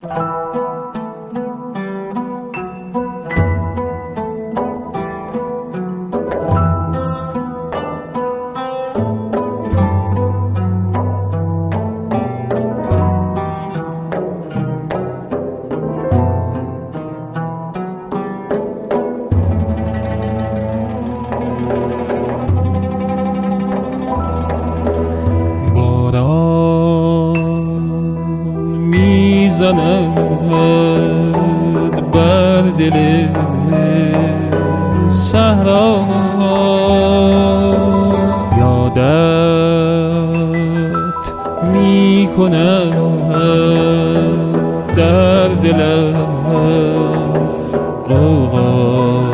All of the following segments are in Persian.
میزند بر دل صحرا، یادت میکند در دلم غوغا.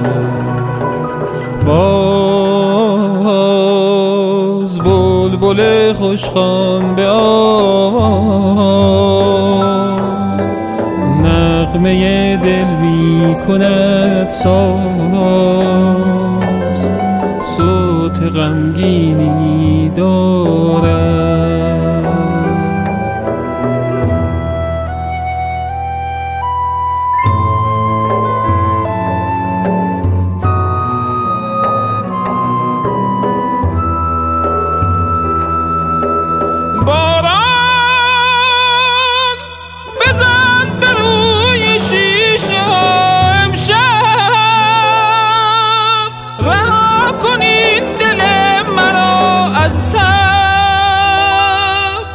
باز بلبل خوشخوان به آواز نغمه دل می کند ساز، صوت غمگینی دارد. باران بزن به روی شیشه امشب، رها کن این دل مرا از تب.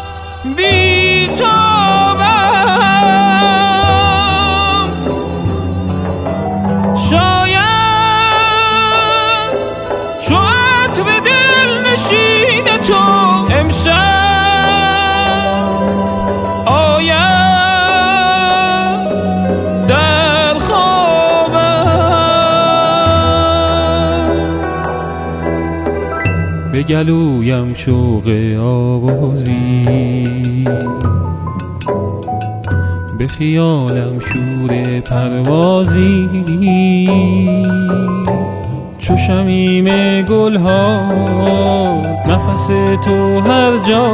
بی‌تابم شاید چو عطر دل نشین تو امشب به گلویم شوق آوازی، به خیالم شور پروازی. چو شمیم گلها نفس تو هر جا،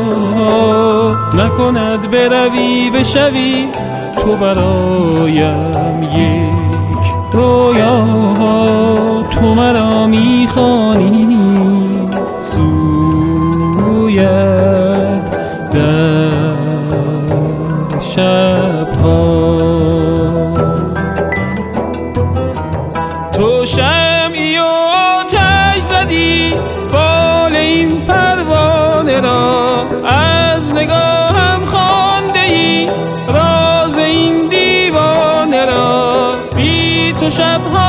نکند بروی بشوی تو برایم یک رویا. تو مرا میخوانی سویت در شبها، تو شمعی و آتش زدی بال این پروانه را، از نگاهم خوانده ای راز این دیوانه را. بی تو شبها